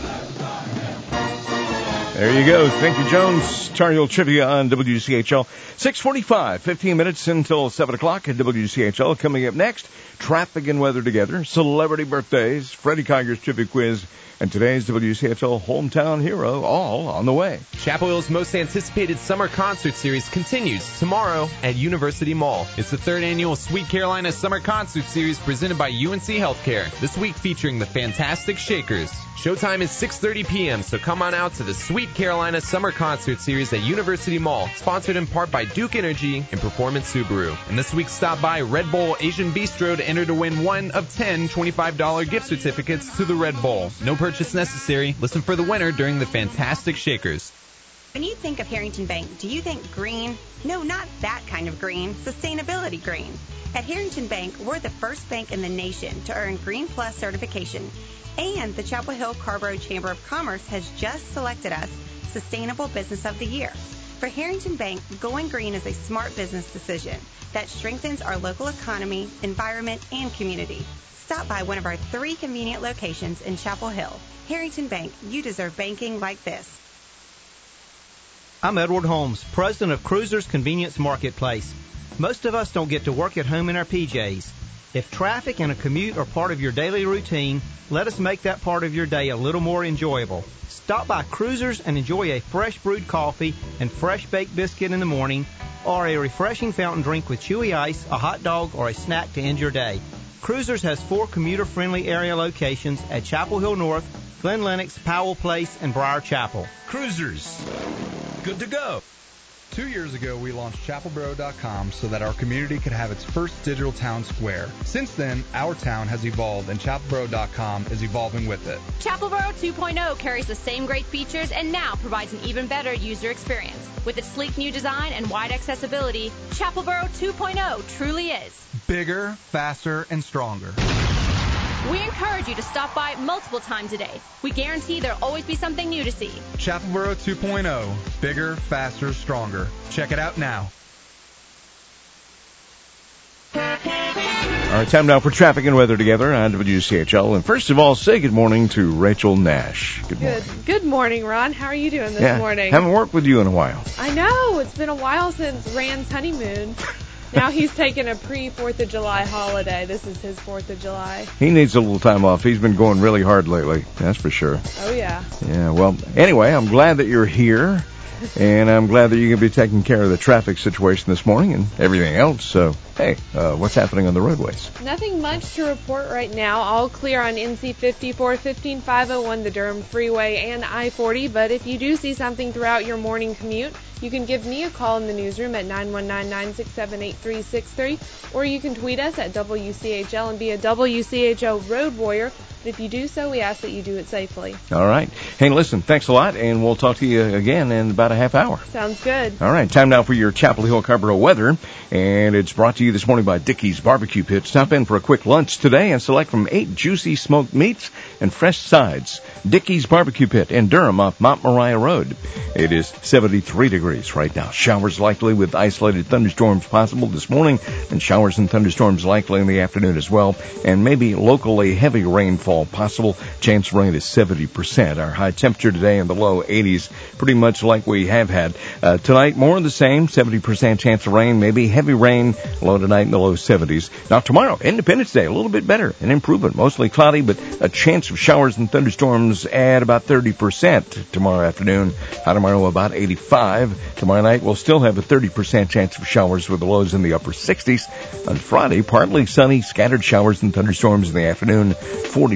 There you go. Thank you, Jones. Tar Heel Trivia on W C H L. six forty-five, fifteen minutes until seven o'clock at W C H L. Coming up next, traffic and weather together, celebrity birthdays, Freddie Kiger's trivia quiz, and today's W C H L Hometown Hero, all on the way. Chapel Hill's most anticipated summer concert series continues tomorrow at University Mall. It's the third annual Sweet Carolina Summer Concert Series presented by U N C Healthcare. This week featuring the Fantastic Shakers. Showtime is six thirty p.m., so come on out to the Sweet Carolina Summer Concert Series at University Mall, sponsored in part by Duke Energy and Performance Subaru. And this week, stop by Red Bull Asian Bistro to enter to win one of ten twenty-five dollars gift certificates to the Red Bull. No purchase necessary. Listen for the winner during the Fantastic Shakers. When you think of Harrington Bank, do you think green? No, not that kind of green. Sustainability green. At Harrington Bank, we're the first bank in the nation to earn Green Plus certification. And the Chapel Hill Carrboro Chamber of Commerce has just selected us Sustainable Business of the Year. For Harrington Bank, going green is a smart business decision that strengthens our local economy, environment, and community. Stop by one of our three convenient locations in Chapel Hill. Harrington Bank, you deserve banking like this. I'm Edward Holmes, president of Cruisers Convenience Marketplace. Most of us don't get to work at home in our P Js. If traffic and a commute are part of your daily routine, let us make that part of your day a little more enjoyable. Stop by Cruisers and enjoy a fresh brewed coffee and fresh baked biscuit in the morning, or a refreshing fountain drink with chewy ice, a hot dog, or a snack to end your day. Cruisers has four commuter-friendly area locations at Chapel Hill North, Glen Lennox, Powell Place, and Briar Chapel. Cruisers, good to go. Two years ago, we launched chapel boro dot com so that our community could have its first digital town square. Since then, our town has evolved, and chapel boro dot com is evolving with it. Chapelboro two point oh carries the same great features and now provides an even better user experience. With its sleek new design and wide accessibility, Chapelboro two point oh truly is bigger, faster, and stronger. We encourage you to stop by multiple times a day. We guarantee there'll always be something new to see. Chapelboro two point oh. Bigger, faster, stronger. Check it out now. All right, time now for traffic and weather together on W C H L. And first of all, say good morning to Rachel Nash. Good morning. Good, good morning, Ron. How are you doing this yeah, morning? Haven't worked with you in a while. I know. It's been a while since Rand's honeymoon. Now he's taking a pre-fourth of July holiday. This is his fourth of July. He needs a little time off. He's been going really hard lately, that's for sure. Oh, yeah. Yeah, well, anyway, I'm glad that you're here, and I'm glad that you're going to be taking care of the traffic situation this morning and everything else. So, hey, uh, what's happening on the roadways? Nothing much to report right now. All clear on N C fifty-four, fifteen five oh one, the Durham Freeway, and I forty. But if you do see something throughout your morning commute, you can give me a call in the newsroom at nine one nine, nine six seven, eight three six three, or you can tweet us at W C H L and be a W C H L Road Warrior. But if you do so, we ask that you do it safely. All right. Hey, listen, thanks a lot, and we'll talk to you again in about a half hour. Sounds good. All right, time now for your Chapel Hill Carrboro weather, and it's brought to you this morning by Dickey's Barbecue Pit. Stop in for a quick lunch today and select from eight juicy smoked meats and fresh sides. Dickey's Barbecue Pit in Durham off Mount Moriah Road. It is seventy-three degrees right now. Showers likely with isolated thunderstorms possible this morning, and showers and thunderstorms likely in the afternoon as well, and maybe locally heavy rainfall possible. Chance of rain is seventy percent. Our high temperature today in the low eighties, pretty much like we have had. Uh, tonight, more of the same, seventy percent chance of rain, maybe heavy rain, low tonight in the low seventies. Now tomorrow, Independence Day, a little bit better, an improvement, mostly cloudy, but a chance of showers and thunderstorms at about thirty percent tomorrow afternoon. High tomorrow about eighty-five. Tomorrow night, we'll still have a thirty percent chance of showers with the lows in the upper sixties. On Friday, partly sunny, scattered showers and thunderstorms in the afternoon, forty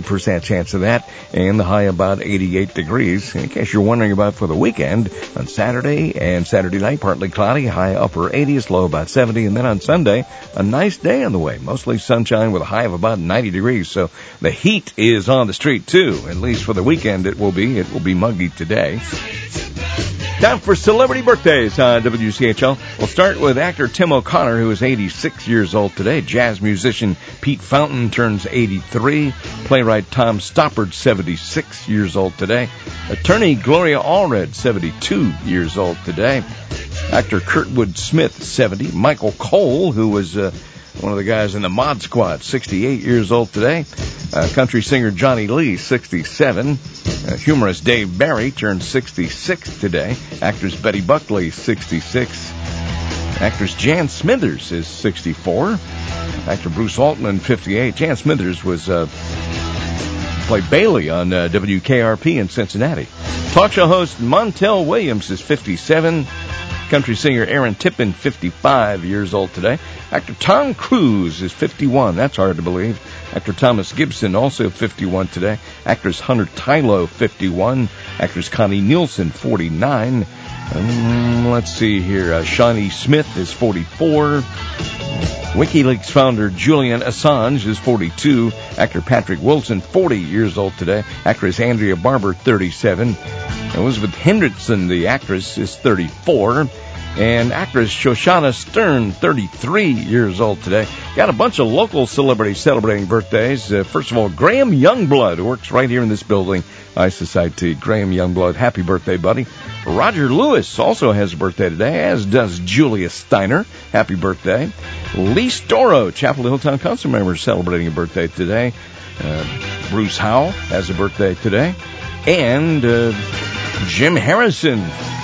percent chance of that, and the high about eighty-eight degrees. In case you're wondering about for the weekend, on Saturday and Saturday night, partly cloudy, high upper eighties, low about seventy, and then on Sunday, a nice day on the way. Mostly sunshine with a high of about ninety degrees, so the heat is on the street too. At least for the weekend it will be. It will be muggy today. Time for celebrity birthdays on W C H L. We'll start with actor Tim O'Connor, who is eighty-six years old today. Jazz musician Pete Fountain turns eighty-three. Playwright Tom Stoppard, seventy-six years old today. Attorney Gloria Allred, seventy-two years old today. Actor Kurtwood Smith, seventy. Michael Cole, who was uh, one of the guys in the Mod Squad, sixty-eight years old today. Uh, country singer Johnny Lee, sixty-seven. Uh, humorist Dave Barry turned sixty-six today. Actress Betty Buckley, sixty-six. Actress Jan Smithers is sixty-four. Actor Bruce Altman, fifty-eight. Jan Smithers was uh, played Bailey on uh, W K R P in Cincinnati. Talk show host Montel Williams is fifty-seven. Country singer Aaron Tippin, fifty-five years old today. Actor Tom Cruise is fifty-one. That's hard to believe. Actor Thomas Gibson, also fifty-one today. Actress Hunter Tylo, fifty-one. Actress Connie Nielsen, forty-nine. Um, let's see here. Uh, Shawnee Smith is forty-four. WikiLeaks founder Julian Assange is forty-two. Actor Patrick Wilson, forty years old today. Actress Andrea Barber, thirty-seven. Elizabeth Hendrickson, the actress, is thirty-four. And actress Shoshana Stern, thirty-three years old today. Got a bunch of local celebrities celebrating birthdays. Uh, first of all, Graham Youngblood, who works right here in this building, I Society. Graham Youngblood, happy birthday, buddy. Roger Lewis also has a birthday today, as does Julia Steiner. Happy birthday. Lee Storrow, Chapel Hill Town Council member, celebrating a birthday today. Uh, Bruce Howell has a birthday today. And uh, Jim Harrison,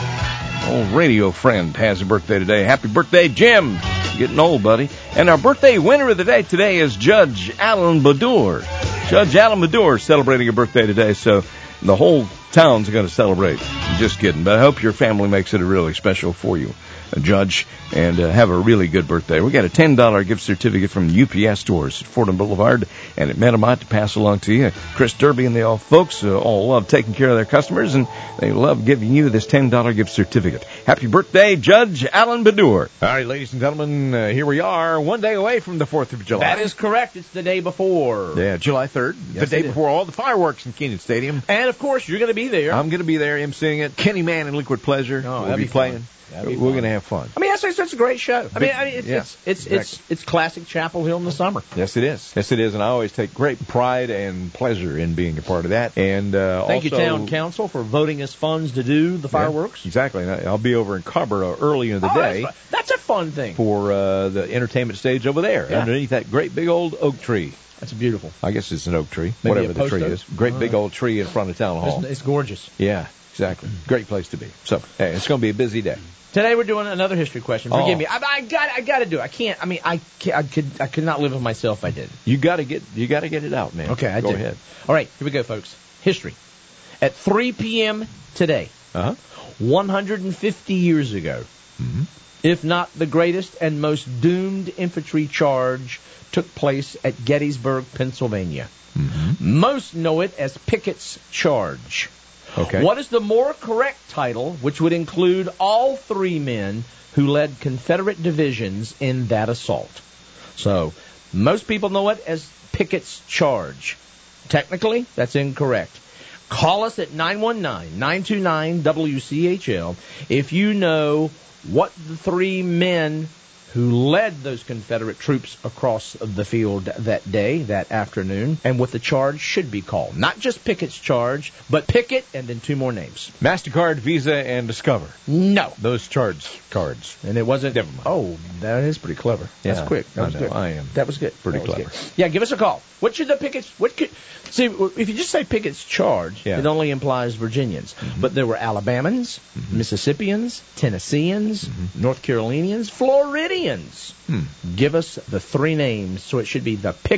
old radio friend, has a birthday today. Happy birthday, Jim. Getting old, buddy. And our birthday winner of the day today is Judge Alan Badur. Judge Alan Badur celebrating a birthday today, so the whole town's going to celebrate. Just kidding, but I hope your family makes it a really special for you, uh, Judge, and uh, have a really good birthday. We got a ten dollars gift certificate from U P S stores at Fordham Boulevard and at Metamont to pass along to you. Chris Derby and the all folks uh, all love taking care of their customers, and they love giving you this ten dollars gift certificate. Happy birthday, Judge Alan Badur. All right, ladies and gentlemen, uh, here we are, one day away from the fourth of July. That is correct. It's the day before. Yeah, July third, Yes, the day it before all the fireworks in Kenan Stadium. And, of course, you're going to be there. I'm going to be there emceeing it. Kenny Mann and Liquid Pleasure Oh, will that'd be, be playing. fun. That'd be We're fun. going to have fun. I mean, that's, that's, that's a great show. I mean, I mean it's, Yeah, it's, it's, exactly. it's, it's classic Chapel Hill in the summer. Yes, it is. Yes, it is, and I always take great pride and pleasure in being a part of that. And uh, Thank also, you, Town Council, for voting us funds to do the fireworks. Yeah, exactly. And I'll be over in Carborough early in the Oh, day. That's, that's a fun thing. For uh, the entertainment stage over there, Yeah. underneath that great big old oak tree. That's beautiful. I guess it's an oak tree, Maybe whatever a the post tree oak? is. Great All big right. old tree in front of Town Hall. It's, it's gorgeous. Yeah, exactly. Great place to be. So, hey, it's going to be a busy day. Today we're doing another history question. Forgive Oh. me. I, I got I got to do it. I can't. I mean, I can't, I could I could not live with myself if I did. You got to get you got to get it out, man. Okay, I go do. ahead. All right, here we go, folks. History. At three p.m. today, uh-huh. one hundred fifty years ago, mm-hmm. if not the greatest and most doomed infantry charge took place at Gettysburg, Pennsylvania. Mm-hmm. Most know it as Pickett's Charge. Okay. What is the more correct title, which would include all three men who led Confederate divisions in that assault? So, most people know it as Pickett's Charge. Technically, that's incorrect. Call us at nine one nine, nine two nine, W C H L if you know what the three men who led those Confederate troops across the field that day, that afternoon, and what the charge should be called. Not just Pickett's Charge, but Pickett and then two more names. MasterCard, Visa, and Discover. No. Those charge cards. And it wasn't... Never mind. Oh, that is pretty clever. Yeah, That's quick. That I was know, good. I am That was good. pretty That was clever. good. Yeah, give us a call. What should the Pickett's... What could... See, if you just say Pickett's Charge, Yeah. it only implies Virginians. Mm-hmm. But there were Alabamans, Mm-hmm. Mississippians, Tennesseans, Mm-hmm. North Carolinians, Floridians. Hmm. Give us the three names, so it should be the Pickett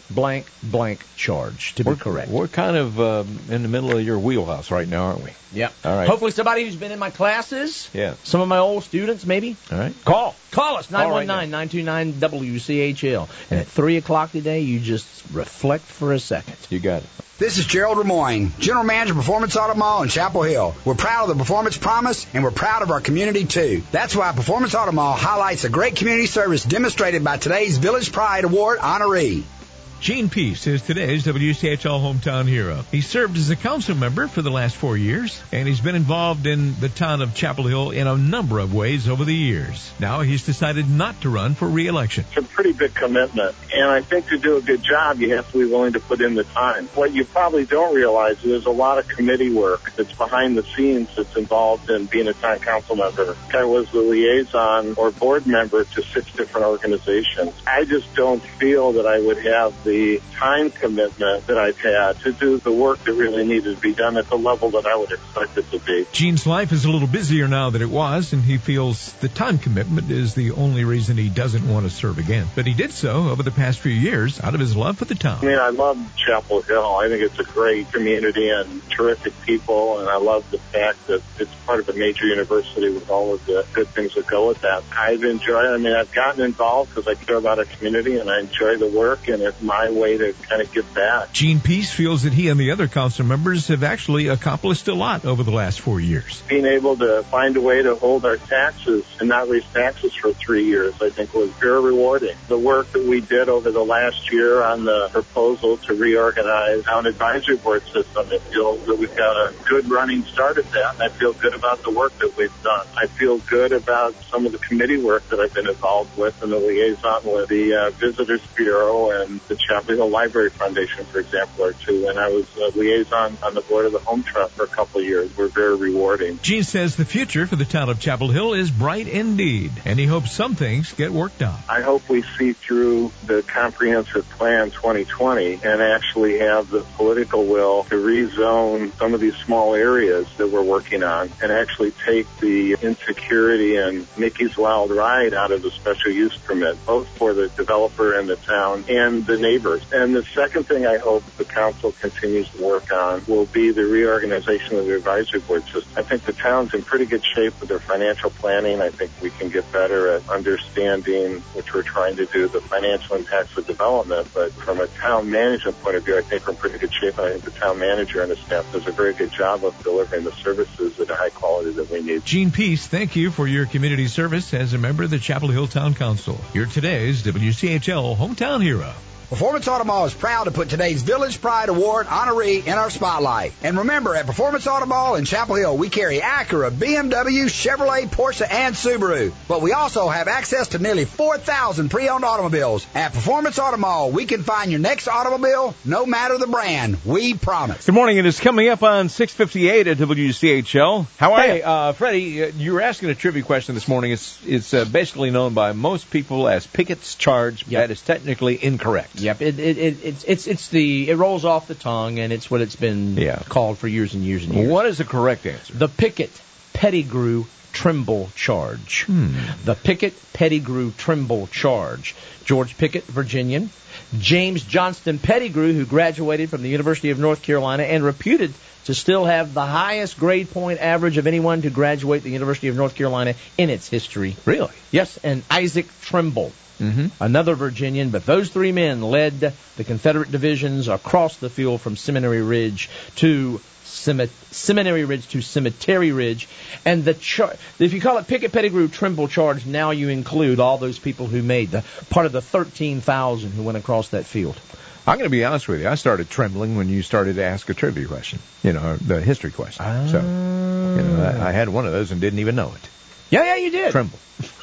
blank, blank charge, to we're, be correct. We're kind of um, in the middle of your wheelhouse right now, aren't we? Yeah. All right. Hopefully somebody who's been in my classes, yeah. some of my old students maybe. All right. Call. Call us, Call nine one nine, nine two nine, W C H L. And at three o'clock today, you just reflect for a second. You got it. This is Gerald Lemoyne, General Manager of Performance Auto Mall in Chapel Hill. We're proud of the Performance Promise, and we're proud of our community, too. That's why Performance Auto Mall highlights the great community service demonstrated by today's Village Pride Award honoree. Gene Peace is today's W C H L hometown hero. He served as a council member for the last four years, and he's been involved in the town of Chapel Hill in a number of ways over the years. Now he's decided not to run for re-election. It's a pretty big commitment, and I think to do a good job, you have to be willing to put in the time. What you probably don't realize is there's a lot of committee work that's behind the scenes that's involved in being a town council member. I was the liaison or board member to six different organizations. I just don't feel that I would have the the time commitment that I've had to do the work that really needed to be done at the level that I would expect it to be. Gene's life is a little busier now than it was, and he feels the time commitment is the only reason he doesn't want to serve again. But he did so over the past few years out of his love for the town. I mean, I love Chapel Hill. I think it's a great community and terrific people, and I love the fact that it's part of a major university with all of the good things that go with that. I've enjoyed, I mean, I've gotten involved because I care about our community, and I enjoy the work, and it's my way to kind of give back. Gene Peace feels that he and the other council members have actually accomplished a lot over the last four years. Being able to find a way to hold our taxes and not raise taxes for three years, I think, was very rewarding. The work that we did over the last year on the proposal to reorganize our advisory board system, I feel that we've got a good running start at that, and I feel good about the work that we've done. I feel good about some of the committee work that I've been involved with and the liaison with the uh, Visitors Bureau and the Chapel Hill Library Foundation, for example, or two. And I was a liaison on the board of the Home Trust for a couple of years. We're very rewarding. Gene says the future for the town of Chapel Hill is bright indeed, and he hopes some things get worked out. I hope we see through the comprehensive plan twenty twenty and actually have the political will to rezone some of these small areas that we're working on and actually take the insecurity and Mickey's Wild Ride out of the special use permit, both for the developer and the town and the neighbors. And the second thing I hope the council continues to work on will be the reorganization of the advisory board system. I think the town's in pretty good shape with their financial planning. I think we can get better at understanding, which we're trying to do, the financial impacts of development. But from a town management point of view, I think we're in pretty good shape. And I think the town manager and the staff does a very good job of delivering the services at a high quality that we need. Gene Peace, thank you for your community service as a member of the Chapel Hill Town Council. You're today's W C H L hometown hero. Performance Auto Mall is proud to put today's Village Pride Award honoree in our spotlight. And remember, at Performance Auto Mall in Chapel Hill, we carry Acura, B M W, Chevrolet, Porsche, and Subaru. But we also have access to nearly four thousand pre-owned automobiles. At Performance Auto Mall, we can find your next automobile, no matter the brand. We promise. Good morning. It is coming up on six fifty-eight at W C H L. How are hey, you? Uh, Freddie, uh, you were asking a trivia question this morning. It's it's uh, basically known by most people as Pickett's charge. Yep. That is technically incorrect. Yep. It, it, it, it's it's it's the it rolls off the tongue, and it's what it's been yeah. called for years and years and years. What is the correct answer? The Pickett Pettigrew Trimble charge. Hmm. The Pickett Pettigrew Trimble charge. George Pickett, Virginian. James Johnston Pettigrew, who graduated from the University of North Carolina and reputed to still have the highest grade point average of anyone to graduate the University of North Carolina in its history. Really? Yes, and Isaac Trimble. Mm-hmm. Another Virginian, but those three men led the Confederate divisions across the field from Seminary Ridge to Cem- Seminary Ridge to Cemetery Ridge. And the char- if you call it Pickett Pettigrew Trimble charge, now you include all those people who made the part of the thirteen thousand who went across that field. I'm going to be honest with you. I started trembling when you started to ask a trivia question, you know, the history question. Uh, so, you know, I, I had one of those and didn't even know it. Yeah, yeah, you did. Tremble.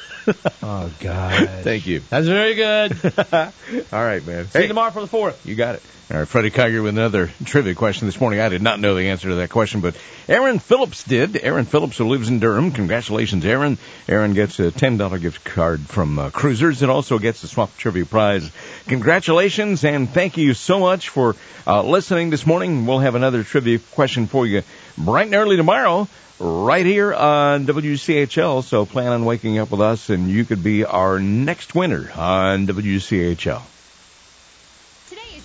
Oh, God. Thank you. That's very good. All right, man. See hey, you tomorrow for the fourth. You got it. All right, Freddie Kiger with another trivia question this morning. I did not know the answer to that question, but Aaron Phillips did. Aaron Phillips, who lives in Durham. Congratulations, Aaron. Aaron gets a ten dollars gift card from uh, Cruisers and also gets the Swap Trivia Prize. Congratulations, and thank you so much for uh, listening this morning. We'll have another trivia question for you bright and early tomorrow, right here on W C H L, so plan on waking up with us, and you could be our next winner on W C H L. Today is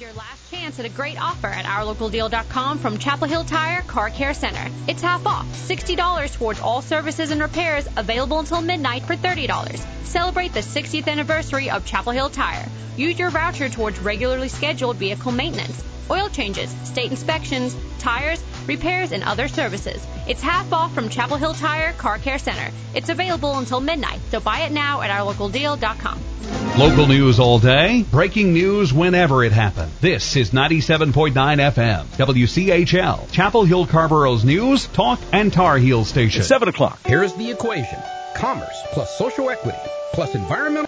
chance at a great offer at our local deal dot com from Chapel Hill Tire Car Care Center. It's half off, sixty dollars towards all services and repairs, available until midnight for thirty dollars. Celebrate the sixtieth anniversary of Chapel Hill Tire. Use your voucher towards regularly scheduled vehicle maintenance, oil changes, state inspections, tires, repairs, and other services. It's half off from Chapel Hill Tire Car Care Center. It's available until midnight, so buy it now at our local deal dot com. Local news all day, breaking news whenever it happens. This is ninety-seven point nine F M, W C H L, Chapel Hill Carborough's news, talk, and Tar Heel station. It's seven o'clock. Here's the equation. Commerce plus social equity plus environmental